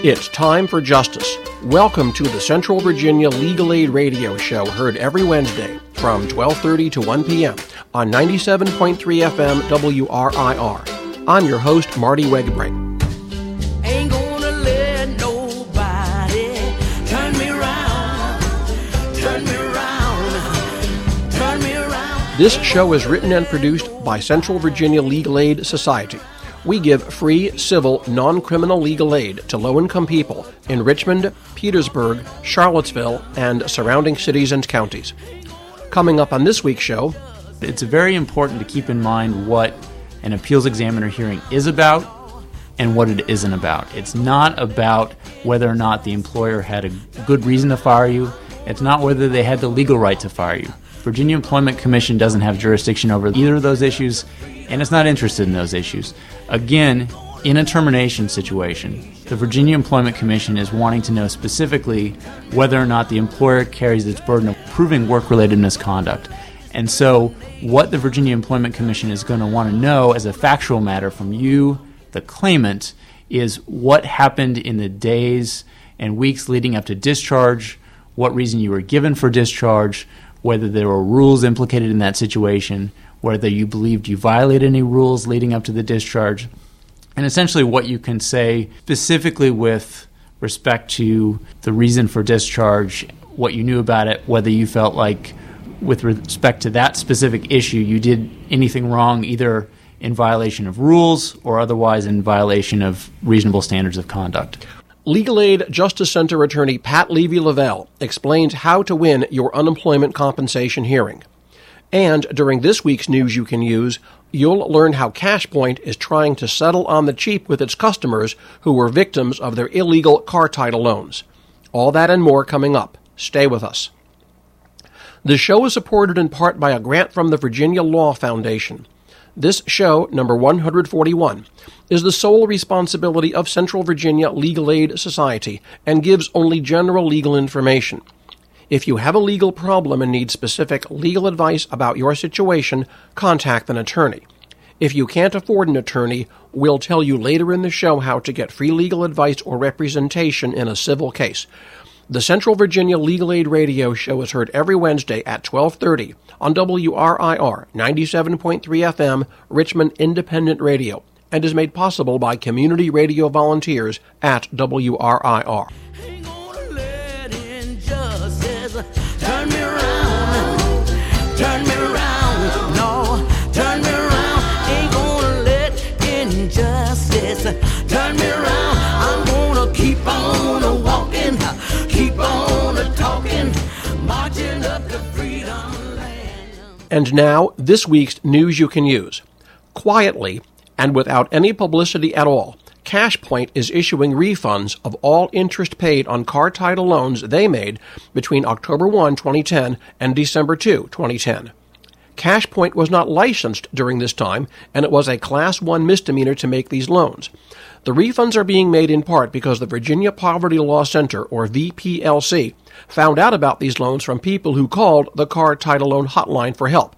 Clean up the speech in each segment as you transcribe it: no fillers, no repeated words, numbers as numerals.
It's time for justice. Welcome to the Central Virginia Legal Aid Radio Show, heard every Wednesday from 12:30 to 1 p.m. on 97.3 FM WRIR. I'm your host, Marty Wegbrink. Ain't gonna let nobody turn me around, turn me around, turn me around. This show is written and produced by Central Virginia Legal Aid Society. We give free, civil, non-criminal legal aid to low-income people in Richmond, Petersburg, Charlottesville, and surrounding cities and counties. Coming up on this week's show, it's very important to keep in mind what an appeals examiner hearing is about and what it isn't about. It's not about whether or not the employer had a good reason to fire you. It's not whether they had the legal right to fire you. Virginia Employment Commission doesn't have jurisdiction over either of those issues, and it's not interested in those issues. Again, in a termination situation, the Virginia Employment Commission is wanting to know specifically whether or not the employer carries its burden of proving work-related misconduct. And so what the Virginia Employment Commission is going to want to know as a factual matter from you, the claimant, is what happened in the days and weeks leading up to discharge, what reason you were given for discharge, whether there were rules implicated in that situation, whether you believed you violated any rules leading up to the discharge, and essentially what you can say specifically with respect to the reason for discharge, what you knew about it, whether you felt like with respect to that specific issue you did anything wrong either in violation of rules or otherwise in violation of reasonable standards of conduct. Legal Aid Justice Center attorney Pat Levy-Lavelle explains how to win your unemployment compensation hearing. And during this week's News You Can Use, you'll learn how CashPoint is trying to settle on the cheap with its customers who were victims of their illegal car title loans. All that and more coming up. Stay with us. The show is supported in part by a grant from the Virginia Law Foundation. This show, number 141, is the sole responsibility of Central Virginia Legal Aid Society and gives only general legal information. If you have a legal problem and need specific legal advice about your situation, contact an attorney. If you can't afford an attorney, we'll tell you later in the show how to get free legal advice or representation in a civil case. The Central Virginia Legal Aid Radio Show is heard every Wednesday at 12:30 on WRIR 97.3 FM, Richmond Independent Radio, and is made possible by community radio volunteers at WRIR. Ain't gonna let injustice turn me around, turn me around, no, turn me around. Ain't gonna let injustice turn me around. I'm gonna keep on walking, keep on talking, marching up to freedom land. And now, this week's News You Can Use. Quietly, and without any publicity at all, CashPoint is issuing refunds of all interest paid on car title loans they made between October 1, 2010 and December 2, 2010. CashPoint was not licensed during this time, and it was a Class 1 misdemeanor to make these loans. The refunds are being made in part because the Virginia Poverty Law Center, or VPLC, found out about these loans from people who called the Car Title Loan Hotline for help.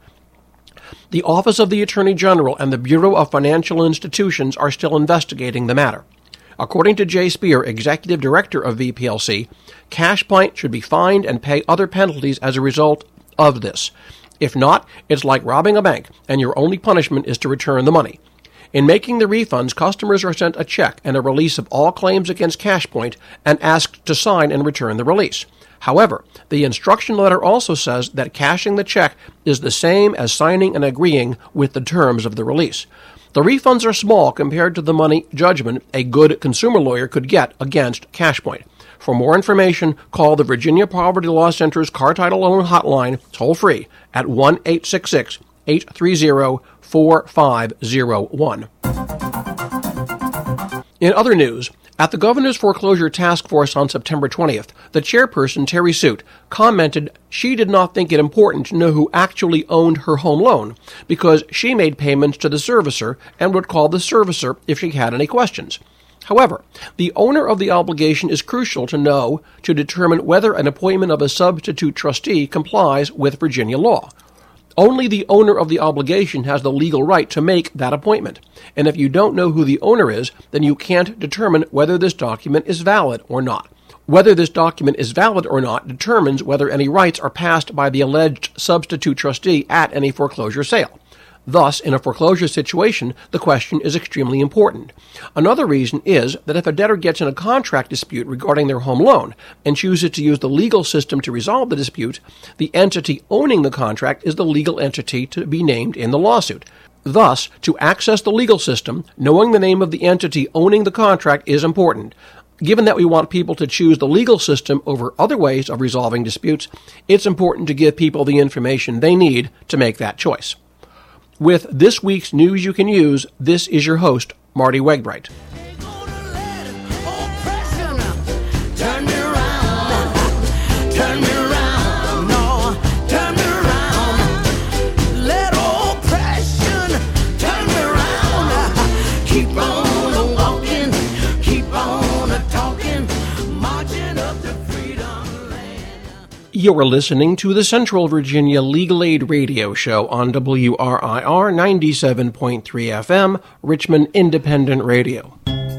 The Office of the Attorney General and the Bureau of Financial Institutions are still investigating the matter. According to Jay Spear, Executive Director of VPLC, CashPoint should be fined and pay other penalties as a result of this. If not, it's like robbing a bank, and your only punishment is to return the money. In making the refunds, customers are sent a check and a release of all claims against CashPoint and asked to sign and return the release. However, the instruction letter also says that cashing the check is the same as signing and agreeing with the terms of the release. The refunds are small compared to the money judgment a good consumer lawyer could get against CashPoint. For more information, call the Virginia Poverty Law Center's Car Title Loan Hotline toll-free at 1-866-830-4501. In other news, at the Governor's Foreclosure Task Force on September 20th, the chairperson, Terry Suit, commented she did not think it important to know who actually owned her home loan because she made payments to the servicer and would call the servicer if she had any questions. However, the owner of the obligation is crucial to know to determine whether an appointment of a substitute trustee complies with Virginia law. Only the owner of the obligation has the legal right to make that appointment. And if you don't know who the owner is, then you can't determine whether this document is valid or not. Whether this document is valid or not determines whether any rights are passed by the alleged substitute trustee at any foreclosure sale. Thus, in a foreclosure situation, the question is extremely important. Another reason is that if a debtor gets in a contract dispute regarding their home loan and chooses to use the legal system to resolve the dispute, the entity owning the contract is the legal entity to be named in the lawsuit. Thus, to access the legal system, knowing the name of the entity owning the contract is important. Given that we want people to choose the legal system over other ways of resolving disputes, it's important to give people the information they need to make that choice. With this week's News You Can Use, this is your host, Marty Wegbright. You're listening to the Central Virginia Legal Aid Radio Show on WRIR 97.3 FM, Richmond Independent Radio.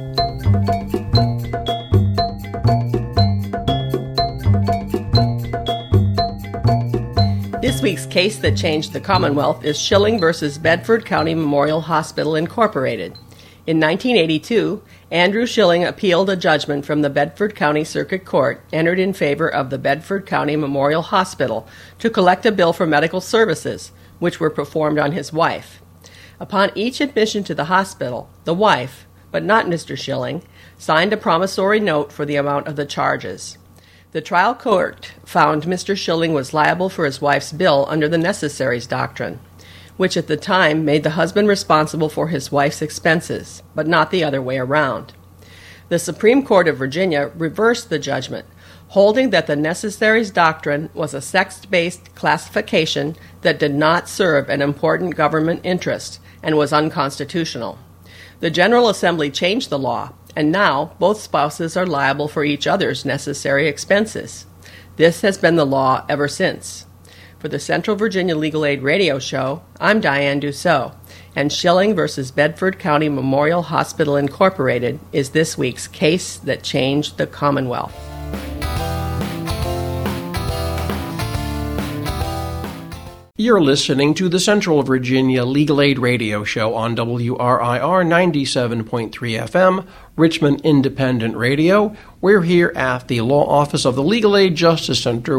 This week's case that changed the Commonwealth is Schilling versus Bedford County Memorial Hospital, Incorporated. In 1982, Andrew Schilling appealed a judgment from the Bedford County Circuit Court entered in favor of the Bedford County Memorial Hospital to collect a bill for medical services, which were performed on his wife. Upon each admission to the hospital, the wife, but not Mr. Schilling, signed a promissory note for the amount of the charges. The trial court found Mr. Schilling was liable for his wife's bill under the necessaries doctrine, which at the time made the husband responsible for his wife's expenses, but not the other way around. The Supreme Court of Virginia reversed the judgment, holding that the necessaries doctrine was a sex-based classification that did not serve an important government interest and was unconstitutional. The General Assembly changed the law, and now both spouses are liable for each other's necessary expenses. This has been the law ever since. For the Central Virginia Legal Aid Radio Show, I'm Diane Dussault, and Schilling versus Bedford County Memorial Hospital, Incorporated is this week's case that changed the Commonwealth. You're listening to the Central Virginia Legal Aid Radio Show on WRIR 97.3 FM, Richmond Independent Radio. We're here at the Law Office of the Legal Aid Justice Center,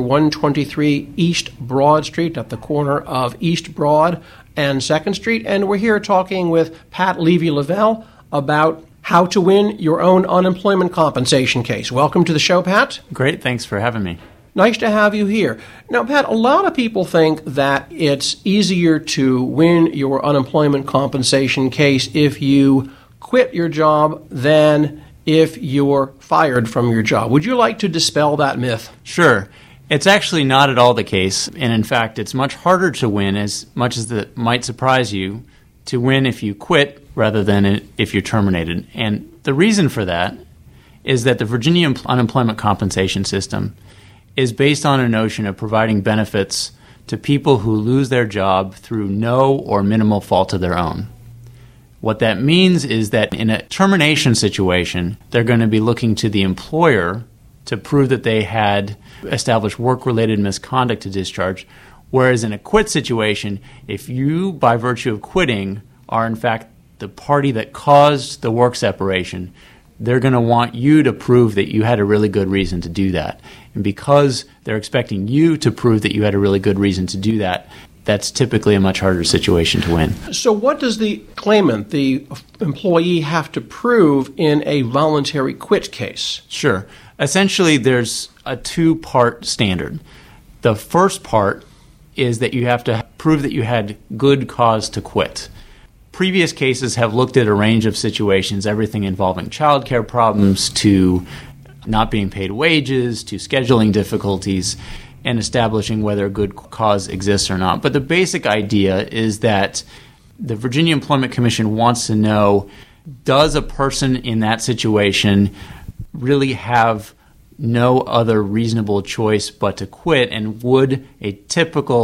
123 East Broad Street, at the corner of East Broad and 2nd Street. And we're here talking with Pat Levy-Lavelle about how to win your own unemployment compensation case. Welcome to the show, Pat. Great, thanks for having me. Nice to have you here. Now, Pat, a lot of people think that it's easier to win your unemployment compensation case if you quit your job than if you're fired from your job. Would you like to dispel that myth? Sure. It's actually not at all the case, and in fact, it's much harder to win, as much as that might surprise you, to win if you quit rather than if you're terminated. And the reason for that is that the Virginia unemployment compensation system is based on a notion of providing benefits to people who lose their job through no or minimal fault of their own. What that means is that in a termination situation, they're going to be looking to the employer to prove that they had established work-related misconduct to discharge, whereas in a quit situation, if you, by virtue of quitting, are in fact the party that caused the work separation, they're going to want you to prove that you had a really good reason to do that. And because they're expecting you to prove that you had a really good reason to do that, that's typically a much harder situation to win. So what does the claimant, the employee, have to prove in a voluntary quit case? Sure. Essentially, there's a two-part standard. The first part is that you have to prove that you had good cause to quit. Previous cases have looked at a range of situations, everything involving childcare problems to not being paid wages to scheduling difficulties and establishing whether a good cause exists or not. But the basic idea is that the Virginia Employment Commission wants to know, does a person in that situation really have no other reasonable choice but to quit, and would a typical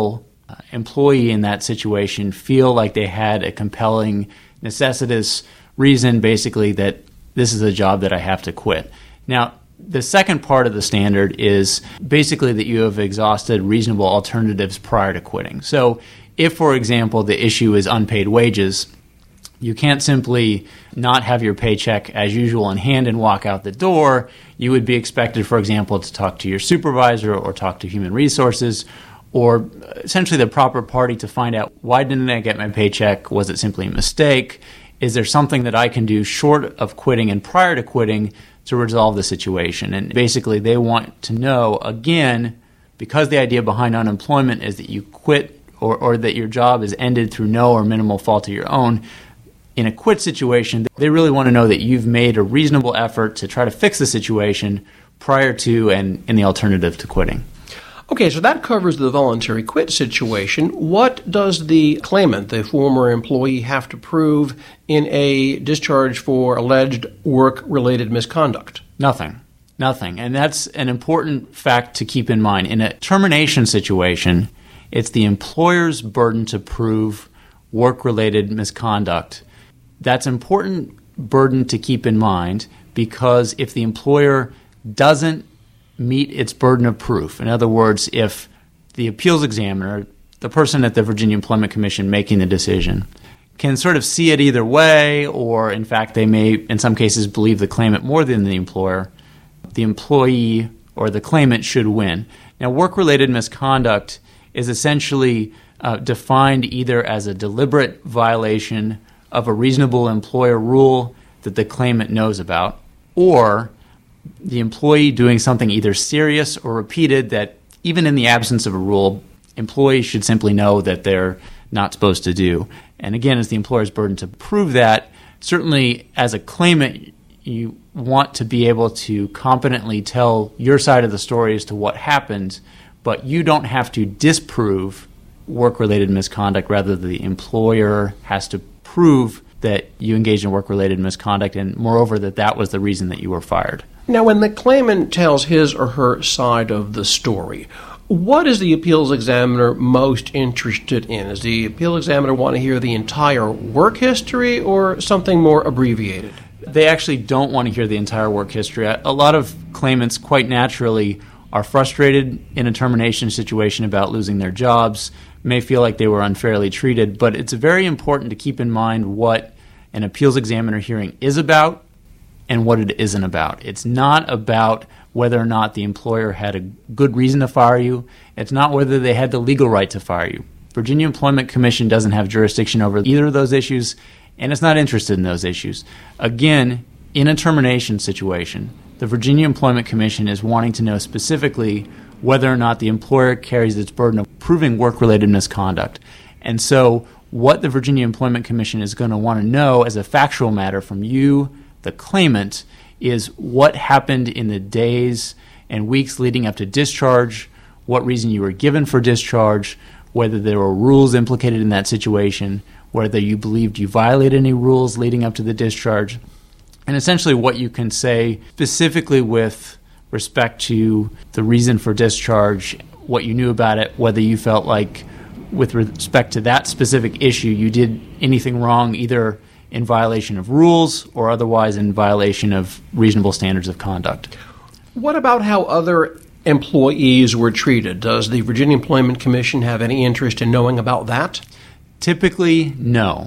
employee in that situation feel like they had a compelling, necessitous reason, basically, that this is a job that I have to quit. Now, the second part of the standard is basically that you have exhausted reasonable alternatives prior to quitting. So if, for example, the issue is unpaid wages, you can't simply not have your paycheck as usual in hand and walk out the door. You would be expected, for example, to talk to your supervisor or talk to human resources or essentially the proper party to find out, why didn't I get my paycheck? Was it simply a mistake? Is there something that I can do short of quitting and prior to quitting to resolve the situation? And basically they want to know, again, because the idea behind unemployment is that you quit or that your job is ended through no or minimal fault of your own. In a quit situation, they really want to know that you've made a reasonable effort to try to fix the situation prior to and in the alternative to quitting. Okay, so that covers the voluntary quit situation. What does the claimant, the former employee, have to prove in a discharge for alleged work-related misconduct? Nothing. And that's an important fact to keep in mind. In a termination situation, it's the employer's burden to prove work-related misconduct. That's an important burden to keep in mind because if the employer doesn't meet its burden of proof, in other words, if the appeals examiner, the person at the Virginia Employment Commission making the decision, can sort of see it either way, or in fact they may in some cases believe the claimant more than the employer, the employee or the claimant should win. Now, work-related misconduct is essentially defined either as a deliberate violation of a reasonable employer rule that the claimant knows about, or the employee doing something either serious or repeated that, even in the absence of a rule, employees should simply know that they're not supposed to do. And again, it's the employer's burden to prove that. Certainly, as a claimant, you want to be able to competently tell your side of the story as to what happened, but you don't have to disprove work-related misconduct. Rather, the employer has to prove that you engaged in work-related misconduct, and moreover, that was the reason that you were fired. Now, when the claimant tells his or her side of the story, what is the appeals examiner most interested in? Does the appeal examiner want to hear the entire work history or something more abbreviated? They actually don't want to hear the entire work history. A lot of claimants, quite naturally, are frustrated in a termination situation about losing their jobs, may feel like they were unfairly treated, but it's very important to keep in mind what an appeals examiner hearing is about and what it isn't about. It's not about whether or not the employer had a good reason to fire you. It's not whether they had the legal right to fire you. Virginia Employment Commission doesn't have jurisdiction over either of those issues, and it's not interested in those issues. Again, in a termination situation, the Virginia Employment Commission is wanting to know specifically whether or not the employer carries its burden of proving work-related misconduct. And so what the Virginia Employment Commission is going to want to know as a factual matter from you, the claimant, is what happened in the days and weeks leading up to discharge, what reason you were given for discharge, whether there were rules implicated in that situation, whether you believed you violated any rules leading up to the discharge, and essentially what you can say specifically with respect to the reason for discharge, what you knew about it, whether you felt like with respect to that specific issue you did anything wrong, either in violation of rules or otherwise in violation of reasonable standards of conduct. What about how other employees were treated? Does the Virginia Employment Commission have any interest in knowing about that? Typically, no.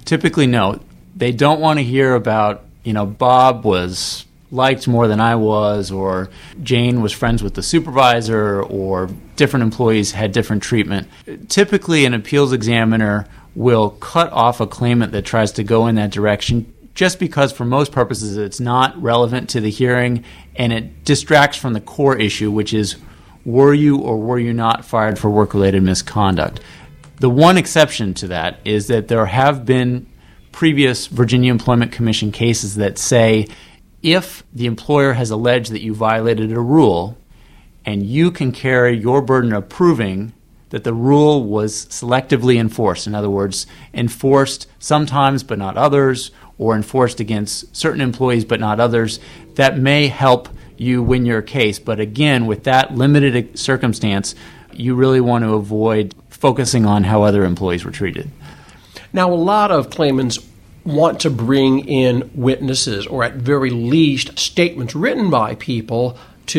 They don't want to hear about, Bob was liked more than I was, or Jane was friends with the supervisor, or different employees had different treatment. Typically, an appeals examiner will cut off a claimant that tries to go in that direction just because for most purposes it's not relevant to the hearing and it distracts from the core issue, which is were you or were you not fired for work-related misconduct. The one exception to that is that there have been previous Virginia Employment Commission cases that say if the employer has alleged that you violated a rule and you can carry your burden of proving that the rule was selectively enforced, in other words, enforced sometimes but not others, or enforced against certain employees but not others, that may help you win your case. But again, with that limited circumstance, you really want to avoid focusing on how other employees were treated. Now, a lot of claimants want to bring in witnesses, or at very least statements written by people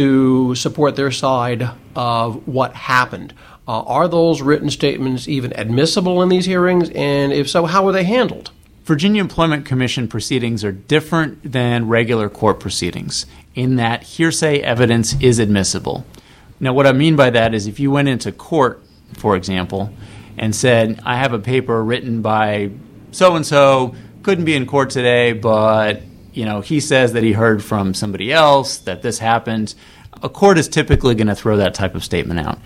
to support their side of what happened. Are those written statements even admissible in these hearings? And if so, how are they handled? Virginia Employment Commission proceedings are different than regular court proceedings in that hearsay evidence is admissible. Now, what I mean by that is if you went into court, for example, and said, I have a paper written by so-and-so, couldn't be in court today, but he says that he heard from somebody else that this happened, a court is typically going to throw that type of statement out.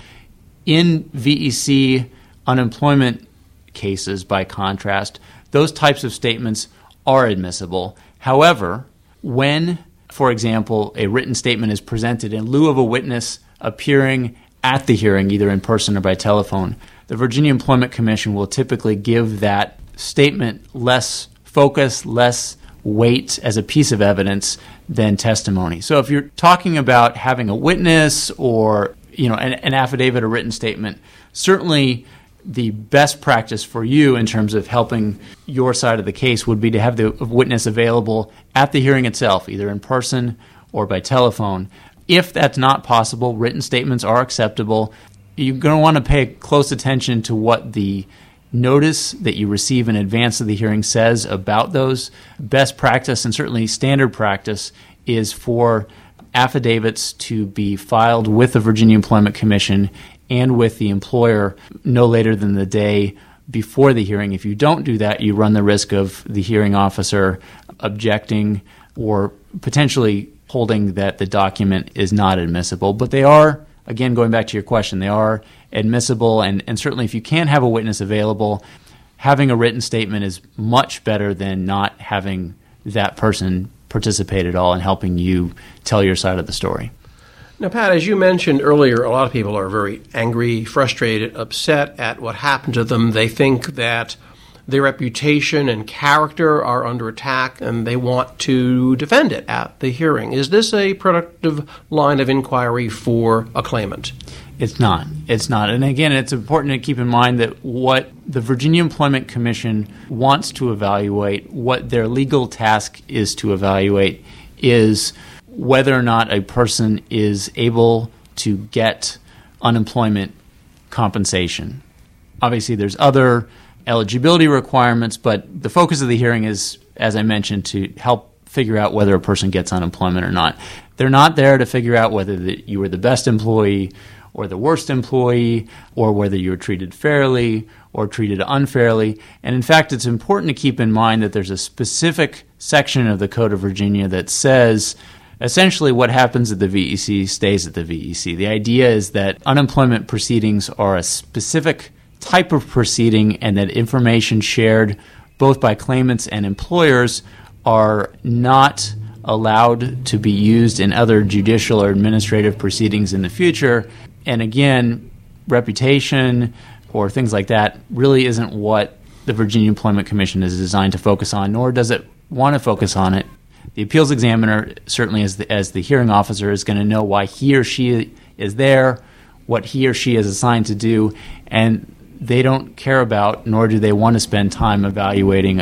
In VEC unemployment cases, by contrast, those types of statements are admissible. However, when, for example, a written statement is presented in lieu of a witness appearing at the hearing, either in person or by telephone, the Virginia Employment Commission will typically give that statement less focus, less weight as a piece of evidence than testimony. So if you're talking about having a witness or an affidavit, a written statement, certainly the best practice for you in terms of helping your side of the case would be to have the witness available at the hearing itself, either in person or by telephone. If that's not possible, written statements are acceptable. You're going to want to pay close attention to what the notice that you receive in advance of the hearing says about those. Best practice, and certainly standard practice, is for affidavits to be filed with the Virginia Employment Commission and with the employer no later than the day before the hearing. If you don't do that, you run the risk of the hearing officer objecting or potentially holding that the document is not admissible. But they are, again, going back to your question, they are admissible, and certainly if you can't have a witness available, having a written statement is much better than not having that person participate at all in helping you tell your side of the story. Now, Pat, as you mentioned earlier, a lot of people are very angry, frustrated, upset at what happened to them. They think that their reputation and character are under attack, and they want to defend it at the hearing. Is this a productive line of inquiry for a claimant? It's not. It's not. And again, it's important to keep in mind that what the Virginia Employment Commission wants to evaluate, what their legal task is to evaluate, is whether or not a person is able to get unemployment compensation. Obviously, there's other eligibility requirements, but the focus of the hearing is, as I mentioned, to help figure out whether a person gets unemployment or not. They're not there to figure out whether you were the best employee or the worst employee, or whether you were treated fairly or treated unfairly. And in fact, it's important to keep in mind that there's a specific section of the Code of Virginia that says essentially what happens at the VEC stays at the VEC. The idea is that unemployment proceedings are a specific type of proceeding, and that information shared both by claimants and employers are not allowed to be used in other judicial or administrative proceedings in the future. And again, reputation or things like that really isn't what the Virginia Employment Commission is designed to focus on, nor does it want to focus on it. The appeals examiner, certainly as the hearing officer, is going to know why he or she is there, what he or she is assigned to do, and they don't care about, nor do they want to spend time evaluating,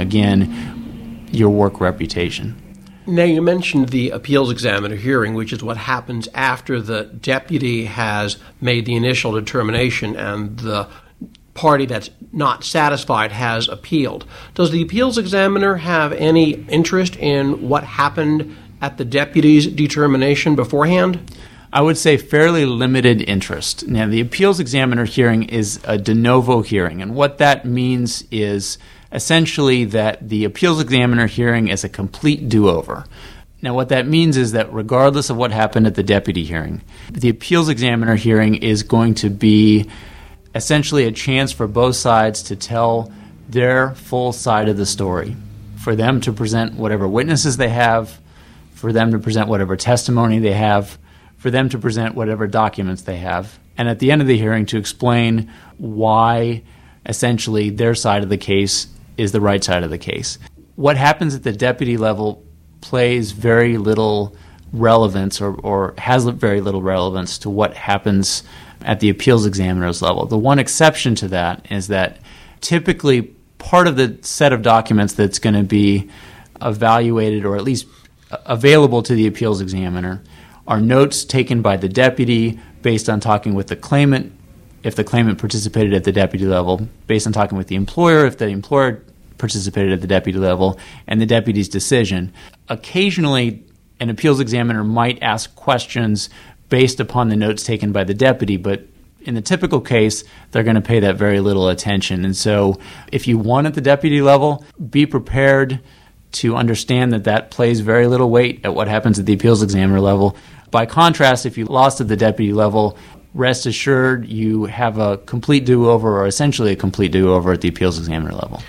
again, your work reputation. Now, you mentioned the appeals examiner hearing, which is what happens after the deputy has made the initial determination and the party that's not satisfied has appealed. Does the appeals examiner have any interest in what happened at the deputy's determination beforehand? I would say fairly limited interest. Now, the appeals examiner hearing is a de novo hearing, and what that means is essentially that the appeals examiner hearing is a complete do-over. Now, what that means is that regardless of what happened at the deputy hearing, the appeals examiner hearing is going to be essentially a chance for both sides to tell their full side of the story, for them to present whatever witnesses they have, for them to present whatever testimony they have, for them to present whatever documents they have, and at the end of the hearing to explain why essentially their side of the case is the right side of the case. What happens at the deputy level plays very little relevance or has very little relevance to what happens at the appeals examiner's level. The one exception to that is that typically part of the set of documents that's going to be evaluated or at least available to the appeals examiner are notes taken by the deputy based on talking with the claimant, if the claimant participated at the deputy level, based on talking with the employer, if the employer participated at the deputy level, and the deputy's decision. Occasionally, an appeals examiner might ask questions based upon the notes taken by the deputy, but in the typical case, they're going to pay that very little attention. And so if you won at the deputy level, be prepared to understand that that plays very little weight at what happens at the appeals examiner level. By contrast, if you lost at the deputy level, rest assured you have a complete do-over or essentially a complete do-over at the appeals examiner level.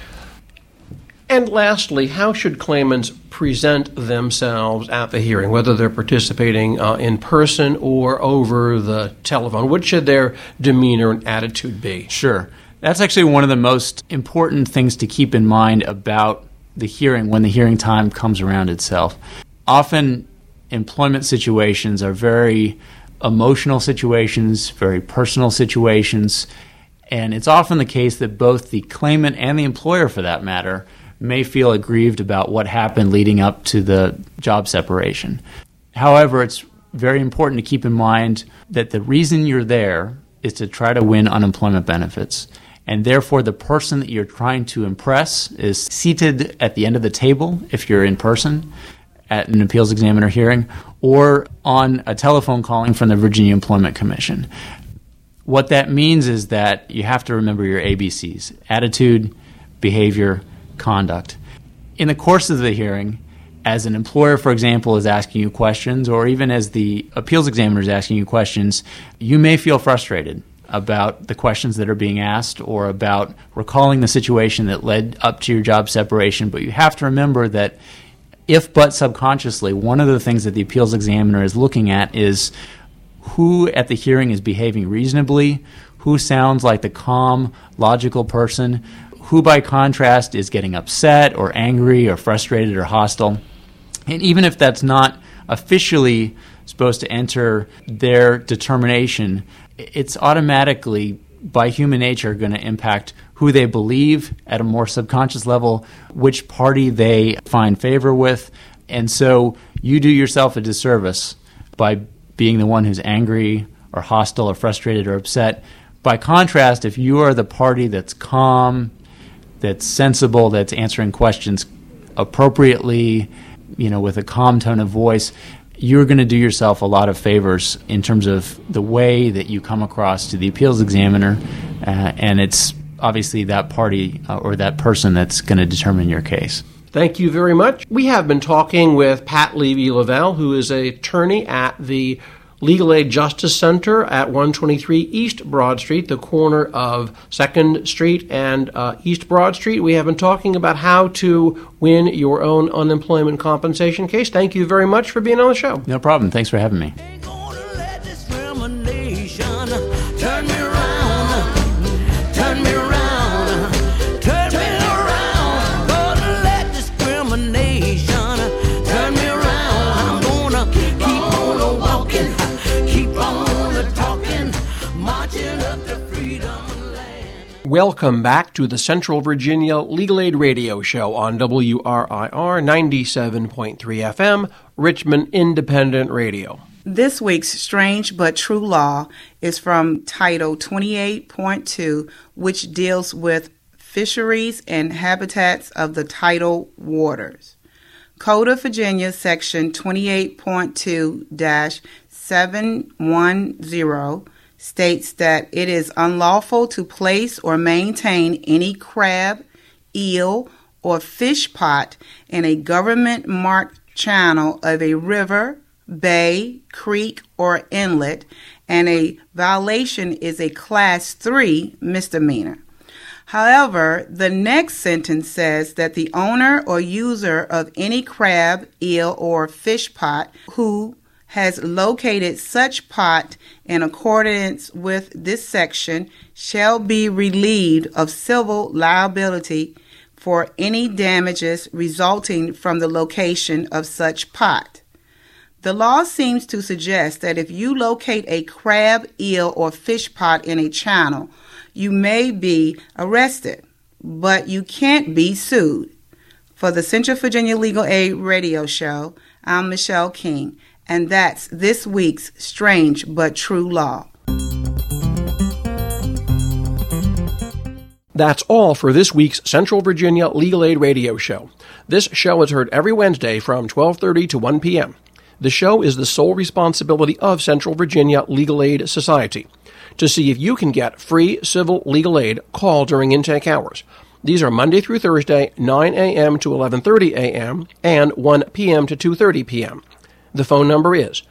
And lastly, how should claimants present themselves at the hearing, whether they're participating in person or over the telephone? What should their demeanor and attitude be? Sure. That's actually one of the most important things to keep in mind about the hearing when the hearing time comes around itself. Often, employment situations are very emotional situations, very personal situations, and it's often the case that both the claimant and the employer, for that matter, may feel aggrieved about what happened leading up to the job separation. However, it's very important to keep in mind that the reason you're there is to try to win unemployment benefits. And therefore, the person that you're trying to impress is seated at the end of the table, if you're in person, at an appeals examiner hearing, or on a telephone calling from the Virginia Employment Commission. What that means is that you have to remember your ABCs: attitude, behavior, conduct. In the course of the hearing, as an employer, for example, is asking you questions, or even as the appeals examiner is asking you questions, you may feel frustrated about the questions that are being asked or about recalling the situation that led up to your job separation. But you have to remember that if but subconsciously, one of the things that the appeals examiner is looking at is who at the hearing is behaving reasonably, who sounds like the calm, logical person, who by contrast is getting upset or angry or frustrated or hostile. And even if that's not officially supposed to enter their determination, it's automatically, by human nature, going to impact who they believe at a more subconscious level, which party they find favor with. And so you do yourself a disservice by being the one who's angry or hostile or frustrated or upset. By contrast, if you are the party that's calm, that's sensible, that's answering questions appropriately, with a calm tone of voice, you're going to do yourself a lot of favors in terms of the way that you come across to the appeals examiner, and it's obviously that party or that person that's going to determine your case. Thank you very much. We have been talking with Pat Levy-Lavelle, who is an attorney at the Legal Aid Justice Center at 123 East Broad Street, the corner of 2nd Street and East Broad Street. We have been talking about how to win your own unemployment compensation case. Thank you very much for being on the show. No problem. Thanks for having me. Ain't gonna let discrimination turn me around, turn me around, turn me around. Gonna let discrimination turn me around. I'm gonna keep on walking, keep on talking, marching up to freedom land. Welcome back to the Central Virginia Legal Aid Radio Show on WRIR 97.3 FM, Richmond Independent Radio. This week's Strange But True Law is from Title 28.2, which deals with fisheries and habitats of the tidal waters. Code of Virginia, Section 28.2-710 states that it is unlawful to place or maintain any crab, eel, or fish pot in a government-marked channel of a river, bay, creek, or inlet, and a violation is a Class 3 misdemeanor. However, the next sentence says that the owner or user of any crab, eel, or fish pot who has located such pot in accordance with this section shall be relieved of civil liability for any damages resulting from the location of such pot. The law seems to suggest that if you locate a crab, eel, or fish pot in a channel, you may be arrested, but you can't be sued. For the Central Virginia Legal Aid Radio Show, I'm Michelle King, and that's this week's Strange But True Law. That's all for this week's Central Virginia Legal Aid Radio Show. This show is heard every Wednesday from 12:30 to 1 p.m. The show is the sole responsibility of Central Virginia Legal Aid Society. To see if you can get free civil legal aid, call during intake hours. These are Monday through Thursday, 9 a.m. to 11:30 a.m. and 1 p.m. to 2:30 p.m. The phone number is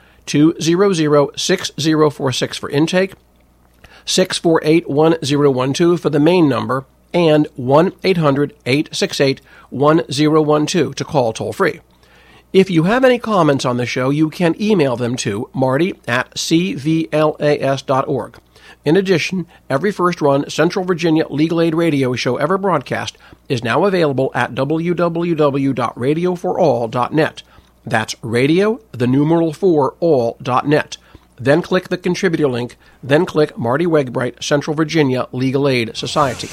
200-6046 for intake, 648-1012 for the main number, and 1-800-868-1012 to call toll-free. If you have any comments on the show, you can email them to marty@cvlas.org. In addition, every first-run Central Virginia Legal Aid radio show ever broadcast is now available at www.radioforall.net. That's radio, the numeral 4, all.net. Then click the contributor link, then click Marty Wegbright, Central Virginia Legal Aid Society.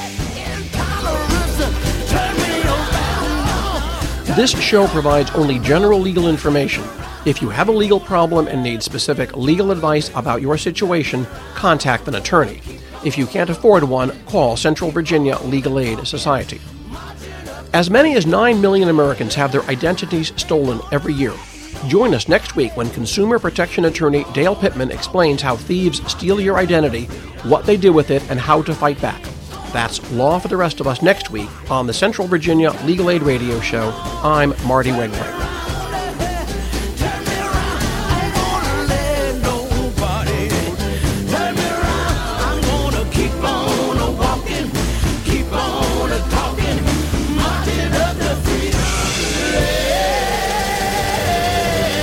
This show provides only general legal information. If you have a legal problem and need specific legal advice about your situation, contact an attorney. If you can't afford one, call Central Virginia Legal Aid Society. As many as 9 million Americans have their identities stolen every year. Join us next week when consumer protection attorney Dale Pittman explains how thieves steal your identity, what they do with it, and how to fight back. That's Law for the Rest of Us next week on the Central Virginia Legal Aid Radio Show. I'm Marty Wegbright.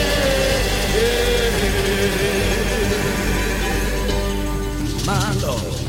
My Lord.